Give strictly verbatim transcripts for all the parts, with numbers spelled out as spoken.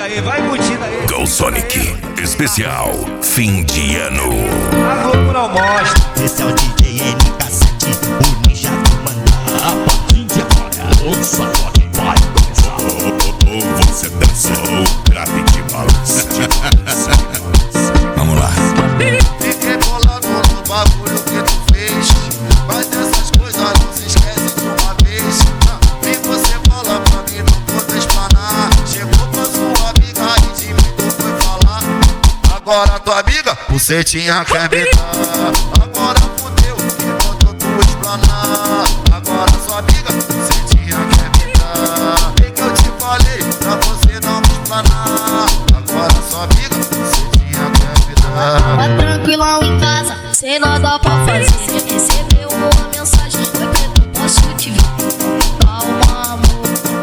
aí, vai curtindo aí. Go Sonic, especial fim de ano. A Globo não mostra. Esse é o D J N K sete, o ninja do mandar. A partir de agora, o safado vai começar. Ou você dança ou grave de balança. Vamos lá. Fiquei bolado no bagulho que tu fez. Mas dessas coisas não se esquece de uma vez. Nem você fala pra mim, não vou te explanar. Chegou pra sua amiga e de mim tu foi falar. Agora tua amiga, você tinha que me dar. Agora fudeu, que botou tu explanar. Agora sua amiga, você tinha que me dar. Bem que eu te falei, pra você não me explanar. Agora sua amiga, você tinha que me dar. Tá tranquilão em casa, sem nada pra fazer. Recebeu uma mensagem, oi preto, posso te ver? Calma amor,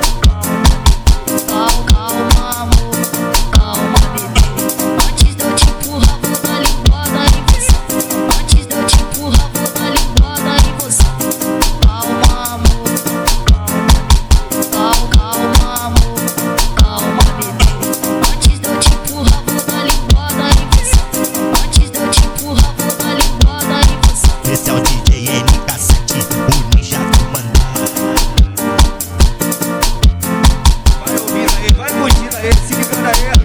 calma, calma amor, calma bebê. Antes de eu te empurrar, vou dar linguada em você. Antes de eu te empurrar, vou dar linguada em você. Calma amor, calma, calma amor, calma bebê. Antes de eu te empurrar, vou dar linguada em você. Antes de eu te empurrar, vou dar linguada em você. Esse é o D J N K sete, o ninja do mandar. Vai ouvindo aí, vai curtindo aí, se ligando aí.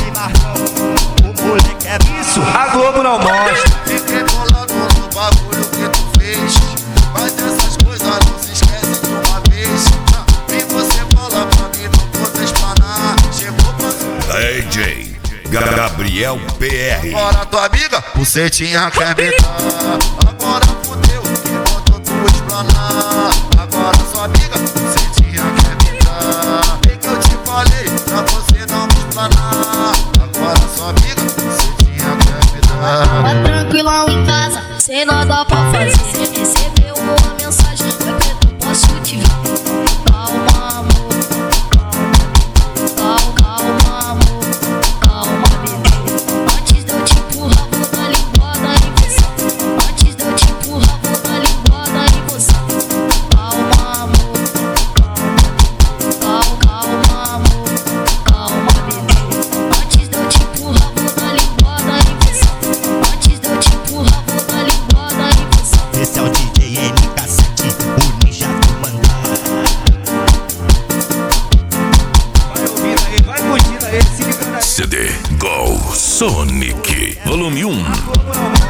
O moleque é Isso, a Globo não mostra. Fiquei bolado no bagulho que tu fez. Mas dessas coisas não se esquece de uma vez. Nem você fala pra mim, não vou te explanar. Chegou pra sua D J Gabriel P R. agora tua amiga, você tinha que me dar. Agora fudeu, que botou tu explanar. Agora sua amiga, você tinha que me dar. Bem que eu te falei, pra você não me explanar. Agora sua amiga, você tinha que me dar. Tá tranquilão em casa, sem nada pra fazer. Recebeu uma mensagem, oi preto, posso te ver? Calma amor, calma, calma amor, calma bebê. Antes de eu te empurrar, vou dar linguada em você. Antes de eu te empurrar, vou dar linguada em você. Calma amor, calma, calma amor, calma bebê. Antes de eu te empurrar, vou dar linguada em você. Antes de eu te empurrar, vou dar linguada em você. Esse é o D J N K sete, o ninja do mandar. Vai ouvindo aí, vai curtindo aí, se ligando aí. C D Go Sonic, volume um. A Globo não mostra.